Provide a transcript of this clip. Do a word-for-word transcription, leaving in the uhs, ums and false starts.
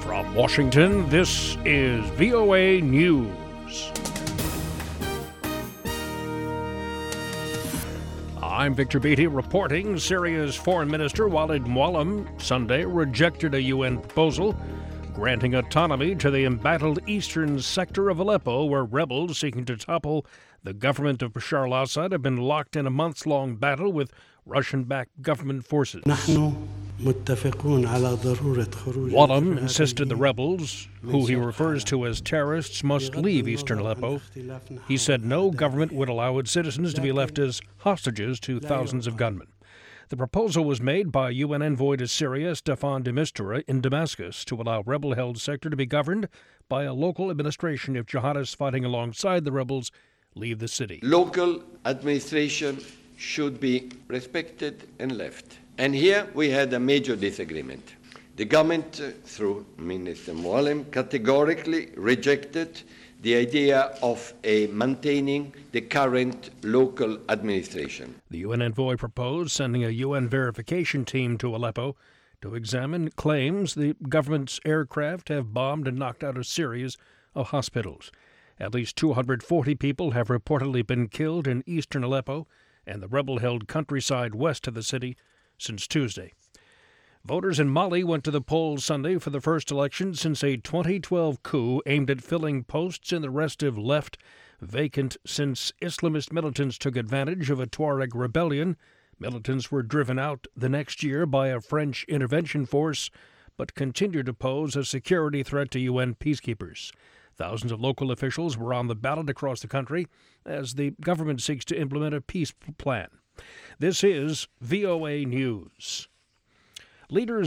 From Washington, this is V O A News. I'm Victor Beatty reporting. Syria's Foreign Minister Walid Muallim Sunday rejected a U N proposal granting autonomy to the embattled eastern sector of Aleppo, where rebels seeking to topple the government of Bashar al-Assad have been locked in a months-long battle with Russian-backed government forces. Muallim insisted the rebels, who he refers to as terrorists, must leave eastern Aleppo. He said no government would allow its citizens to be left as hostages to thousands of gunmen. The proposal was made by U N envoy to Syria, Staffan de Mistura, in Damascus to allow rebel-held sector to be governed by a local administration if jihadists fighting alongside the rebels leave the city. Local administration should be respected and left. And here we had a major disagreement. The government, uh, through Minister Muallim, categorically rejected the idea of a maintaining the current local administration. The U N envoy proposed sending a U N verification team to Aleppo to examine claims the government's aircraft have bombed and knocked out a series of hospitals. At least two hundred forty people have reportedly been killed in eastern Aleppo and the rebel-held countryside west of the city since Tuesday. Voters in Mali went to the polls Sunday for the first election since a twenty twelve coup aimed at filling posts in the restive left, vacant since Islamist militants took advantage of a Tuareg rebellion. Militants were driven out the next year by a French intervention force, but continued to pose a security threat to U N peacekeepers. Thousands of local officials were on the ballot across the country as the government seeks to implement a peace plan. This is V O A News. Leaders